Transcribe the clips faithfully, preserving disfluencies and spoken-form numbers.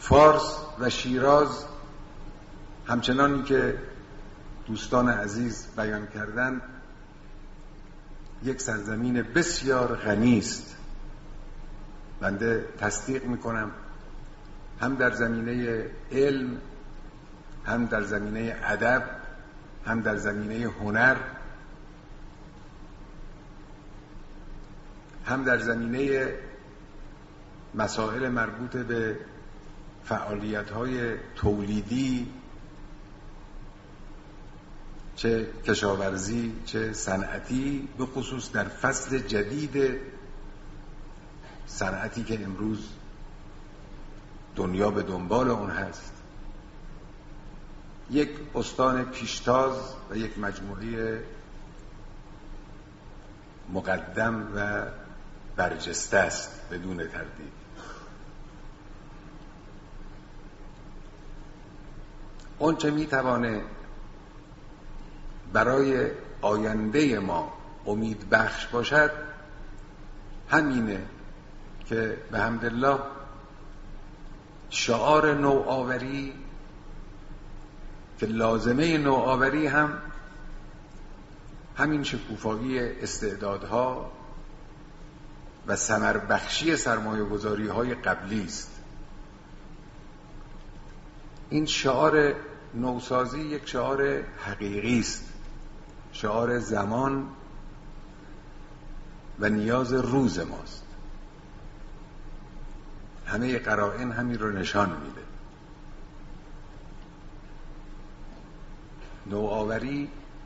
فارس و شیراز همچنانی که دوستان عزیز بیان کردند یک سرزمین بسیار غنی است. بنده تصدیق میکنم هم در زمینه علم، هم در زمینه ادب، هم در زمینه هنر، هم در زمینه مسائل مربوط به فعالیت‌های تولیدی، چه کشاورزی چه صنعتی، به خصوص در فصل جدید صنعتی که امروز دنیا به دنبال اون هست، یک استان پیشتاز و یک مجموعه مقدم و برجسته است بدون تردید. اون چه میتوانه برای آینده ما امید بخش باشد همینه که به حمدالله شعار نوآوری که لازمه نوآوری هم همین شکوفایی استعدادها و ثمر بخشی سرمایه گذاری های قبلی است. این شعار نوسازی یک شعار حقیقی است، شعار زمان و نیاز روز ماست. همه قرائن همین رو نشان میده. نوآوری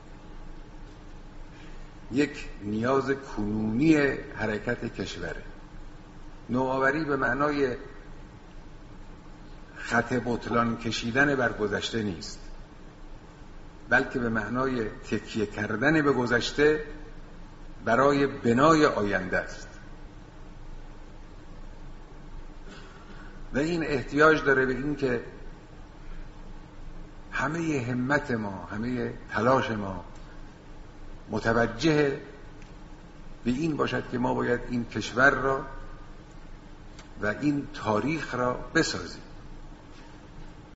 یک نیاز کنونی حرکت کشوره. نوآوری به معنای خط بطلان کشیدن بر گذشته نیست، بلکه به معنای تکیه کردن به گذشته برای بنای آینده است. و این احتیاج داره به این که همه همت ما، همه تلاش ما متوجه به این باشد که ما باید این کشور را و این تاریخ را بسازیم.